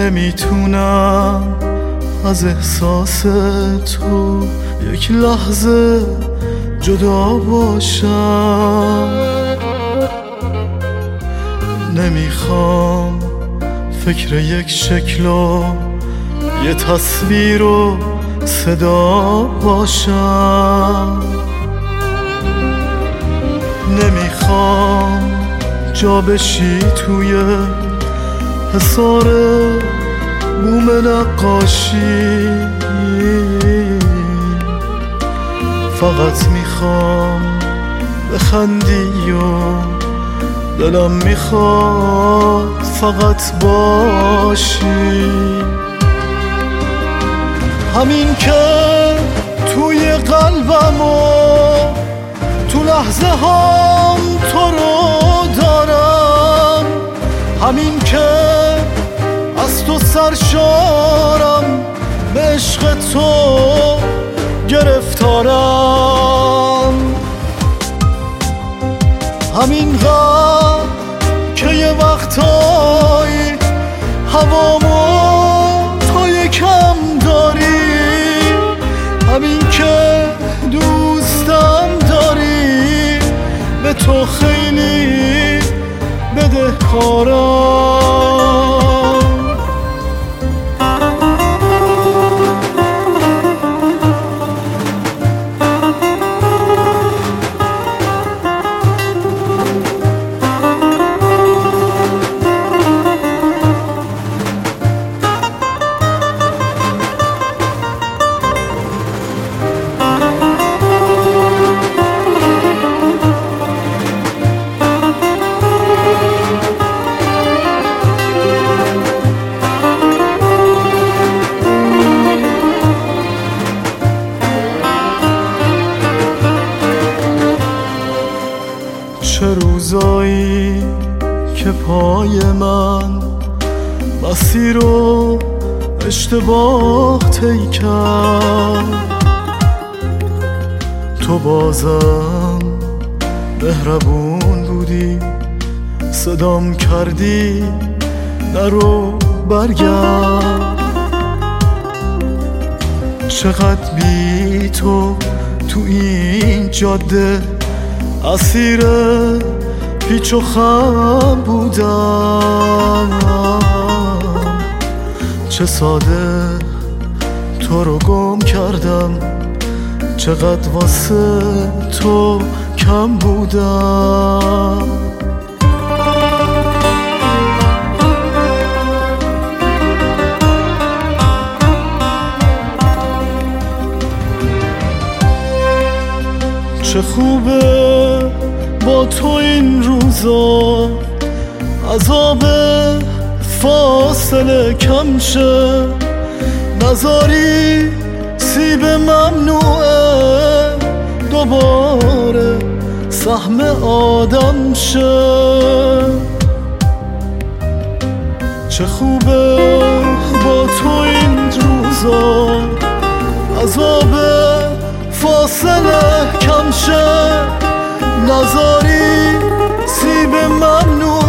نمیتونم از احساس تو یک لحظه جدا باشم. نمیخوام فکر یک شکل و یه تصویر و صدا باشم. نمیخوام جا بشی توی حصار بوم نقاشی. فقط میخوام بخندی و دلم میخواد فقط باشی. همین که توی قلبم و تو لحظه هام تو رو دارم. همین که از تو سرشارم، به عشق تو گرفتارم. همین قدر که یه وقتایی هوامو تو یکم داری. همین که دوستم داری، به تو خیلی بدهکارم. چه روزایی که پای من مسیر رو اشتباه طی کرد. تو بازم مهربون بودی، صدام کردی نرو برگرد. چقدر بی تو این جاده اسیر پیچ و خم بودم. چه ساده تو رو گم کردم، چقدر واسه تو کم بودم. چه خوبه با تو این روزا، عذاب فاصله کم شه. نذاری سیب ممنوعه دوباره سهم آدم شه. چه خوبه با تو این روزا، عذاب فاصله کم شه. نذاری سیب ممنوع